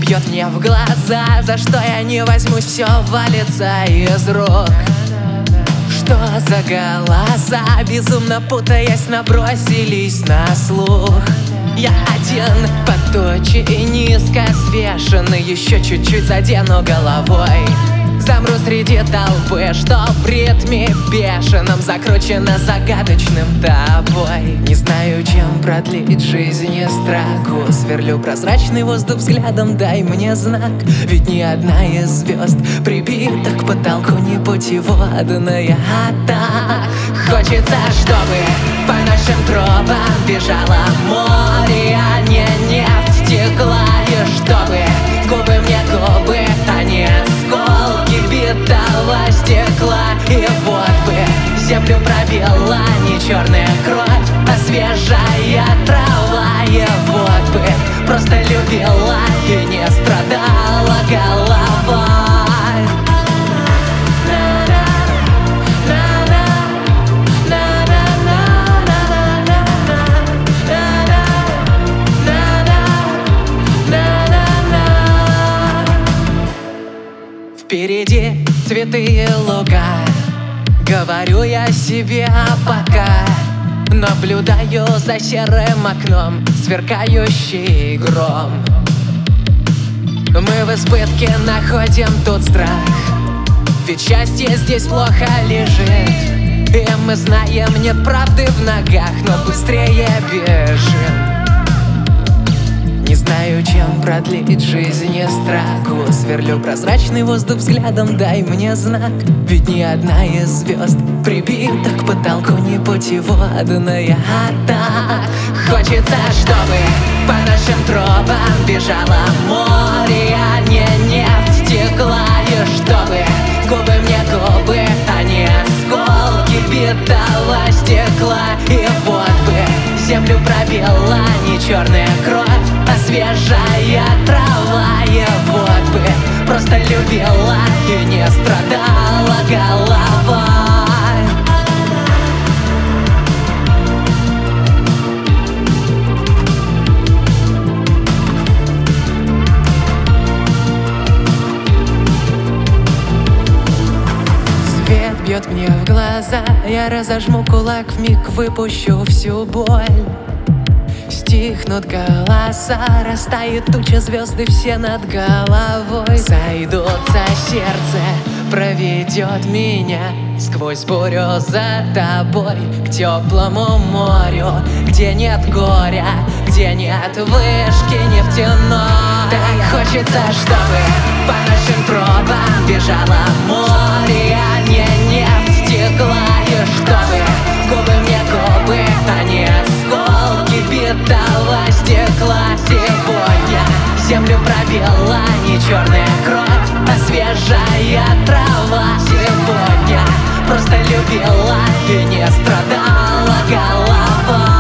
бьет мне в глаза, за что я не возьмусь, все валится из рук. Что за голоса, безумно путаясь, набросились на слух? Я один под тучи и низко свешенный, еще чуть-чуть задену головой. Замру среди толпы, что в ритме бешеном закручено загадочным тобой. Не знаю, чем продлить жизнь и строку, сверлю прозрачный воздух взглядом, дай мне знак. Ведь ни одна из звезд прибита к потолку не путеводная, а так хочется, чтобы по нашим тропам бежало море, а не нефть текла. И чтобы в губы мне губы, а не осколки битого стекла. И вот бы землю пробила не черная кровь, а свежая трава. И вот бы просто любила и не страдала голова. Впереди цветы и луга, говорю я себе пока. Наблюдаю за серым окном сверкающий гром. Мы в избытке находим тут страх, ведь счастье здесь плохо лежит. И мы знаем, нет правды в ногах, но быстрее бежим. Не знаю, чем продлить жизнь и строку, сверлю прозрачный воздух взглядом, дай мне знак. Ведь ни одна из звезд прибита к потолку не путеводная, а так хочется, чтобы по нашим тропам бежало море, а не нефть текла. И чтобы в губы мне губы, а не осколки битого стекла. И вот бы землю пробила не черная кровь, а свежая трава. И вот бы просто любила и не страдала голова. Свет бьет мне в глаза, я разожму кулак, вмиг выпущу всю боль. Стихнут голоса, растает туча, звезды все над головой. Сойдутся, сердце проведет меня сквозь бурю за тобой к теплому морю, где нет горя, где нет вышки нефтяной. Так хочется, чтобы по нашим тропам бежало море, а не нефть текла. И чтобы в губы мне губы, а не осколки битого стекла. Сегодня землю пробила не черная кровь, а свежая трава. Сегодня просто любила и не страдала голова.